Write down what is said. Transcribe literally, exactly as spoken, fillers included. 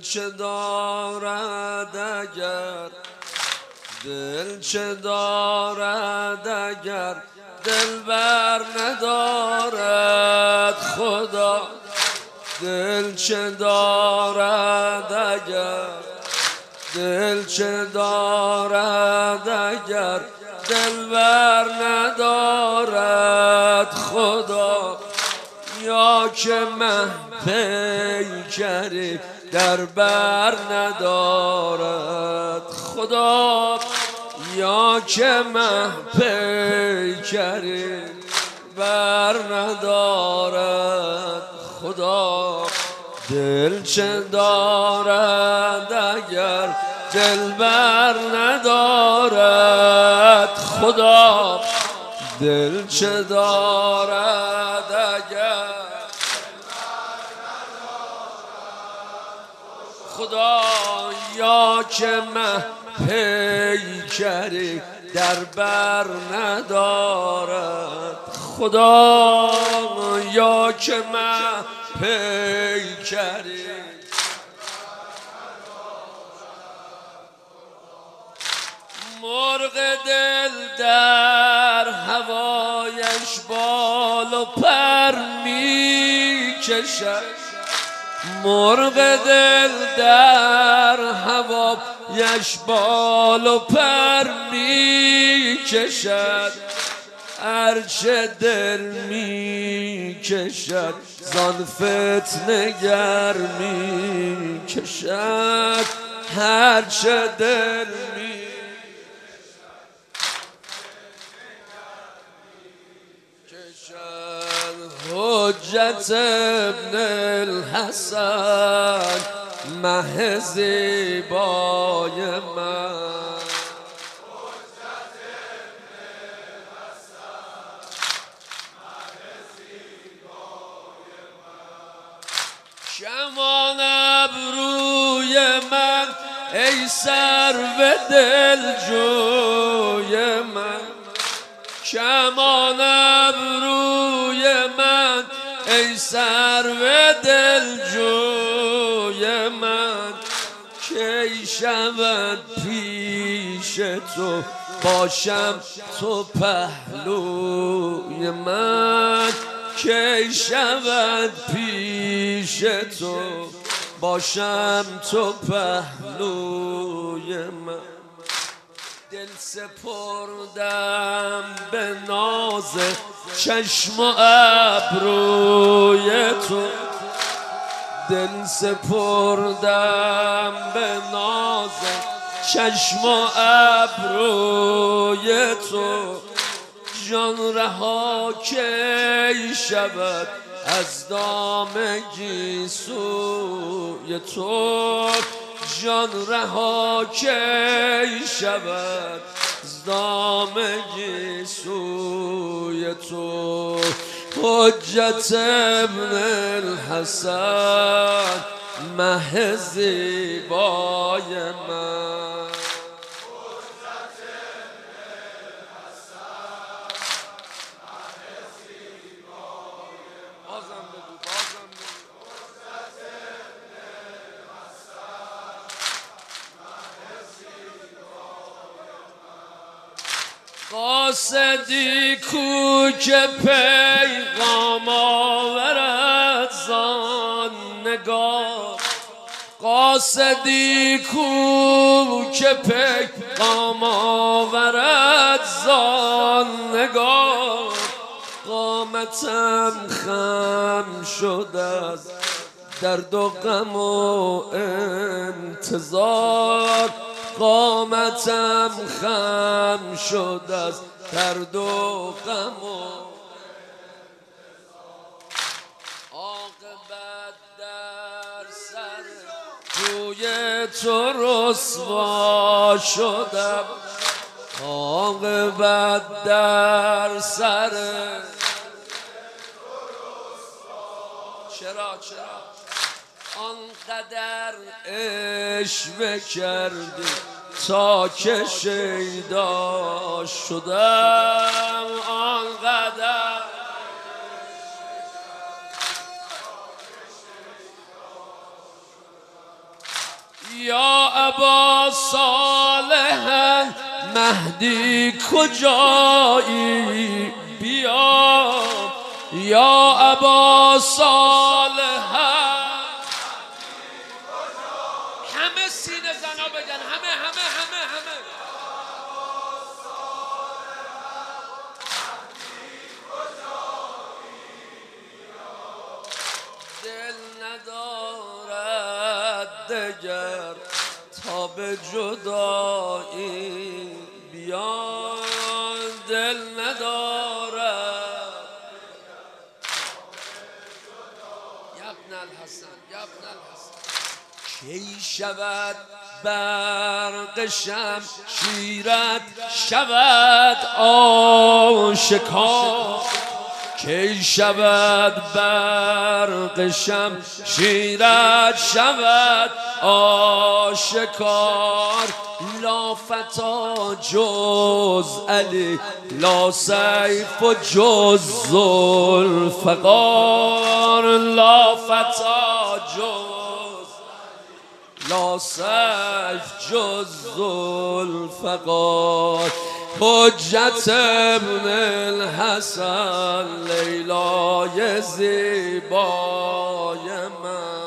چه دارد اگر دل چه دارد اگر دل بر ندارد خدا دل چه دارد اگر دل چه دارد اگر دل بر ندارد خدا یا که مه پیکری در بر ندارد خدا یا که مه پیکری بر ندارد خدا دل چه دارد اگر دل بر ندارد خدا دل چه دارد اگر خدا یا که مه پیکری در بر ندارد خدا یا که مه پیکری مرغ دل در هوایش بال و پر می کشد مرغ دل در هوایش بال و پر می کشد هرچه دل می کشد زان فتنه گر می کشد هرچه دل می حجت ابن الحسن مه زیبای من کمان ابروی من ای سرو دلجوی من کمان ابروی من ای سرو دلجوی من کی شود پیش تو باشم تو پهلوی من کی شود پیش تو باشم تو پهلوی من دل سپردم به ناز چشم و ابروی تو دل سپردم به ناز چشم و ابروی تو جان رها کی شود از دام گیسوی تو جان رها کی شود از دام گیسوی تو حجت ابن الحسن مه زیبای من قاصدی کو که پیغام آورد زان نگار قاصدی کو که پیغام آورد زان نگار قامتم خم شد از درد و غم و انتظار قامتم خم شد از درد و غم و عاقبت در سر روی تو رسوا شدم عاقبت در سر چرا چرا آنقدر عشوه کردی تا که شیدا شدم آنقدر یا ابا صالح مهدی کجایی بیا یا ابا صالح همه سینه زنا بگن همه همه همه همه دل ندارد دگر تا به جدایی بیا دل ندارد یبن الحسن یبن الحسن کی شود برق شمشیرت شود آشکار کی شود برق شمشیرت شود آشکار لا فتا جز علی لا سیف و جز ذوالفقار لا فتا جز لا سیف جز ذوالفقار حجت ابن الحسن لیلای زیبای من